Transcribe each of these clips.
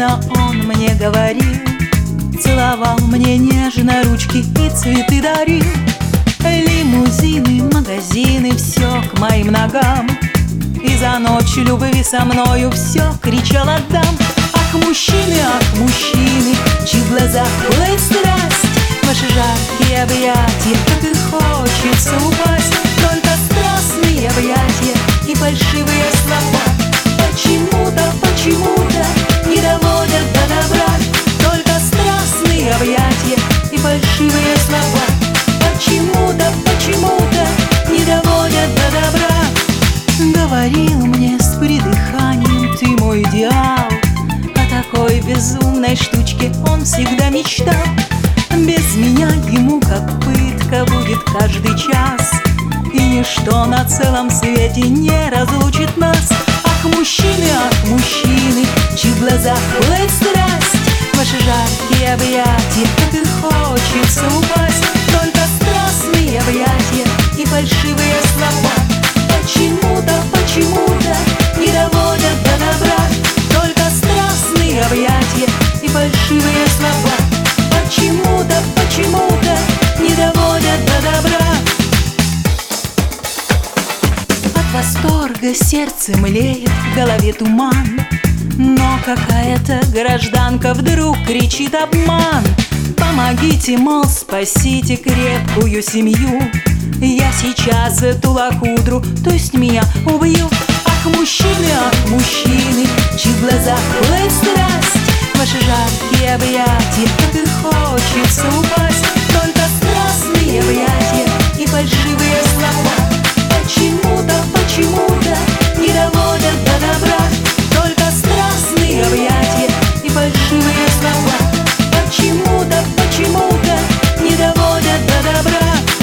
Особенно он мне говорил, целовал мне нежно ручки и цветы дарил. Лимузины, магазины, все к моим ногам, и за ночь любви со мною все кричал отдам. Ах, мужчины, чьи в глазах пылает страсть, ваши жаркие объятия, как и хочется упасть. Только страстные объятия и фальшивые слова почему-то не доводят до добра. Только страстные объятия и фальшивые слова почему-то не доводят до добра. Говорил мне с придыханием: ты мой идеал. О такой безумной штучке он всегда мечтал. Без меня ему как пытка будет каждый час, и ничто на целом свете не разлучит нас. Ах, мужчины, чьи в глазах пылает страсть, ваши жаркие объятия, как и хочется упасть. Только страстные объятия и фальшивые слова почему-то не доводят до добра. Только страстные объятия и фальшивые слова почему-то не доводят до добра. От восторга сердце млеет, в голове туман, но какая-то гражданка вдруг кричит: обман! Помогите, мол, спасите крепкую семью, я сейчас эту лохудру, то есть меня, убью. Ах, мужчины, чьи в глазах пылает страсть, ваши жаркие объятия, как и хочется упасть. Только страстные объятия и фальшивые слова почему-то не доводят до добра. Только страстные объятия и фальшивые слова почему-то не доводят до добра.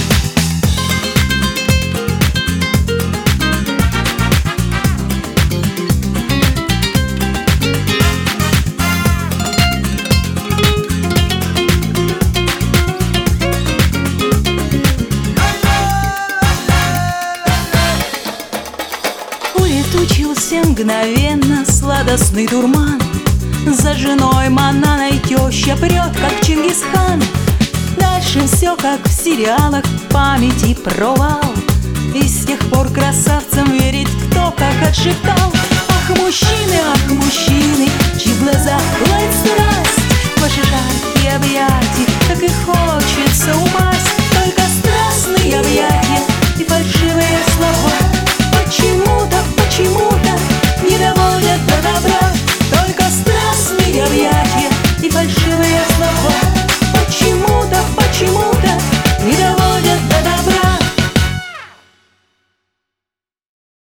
Улетучился мгновенно сладостный дурман, за женой Мананой теща прет, как Чингисхан. Дальше все как в сериалах, в памяти провал, и с тех пор красавцам верить кто как отшептал. Ах, мужчины,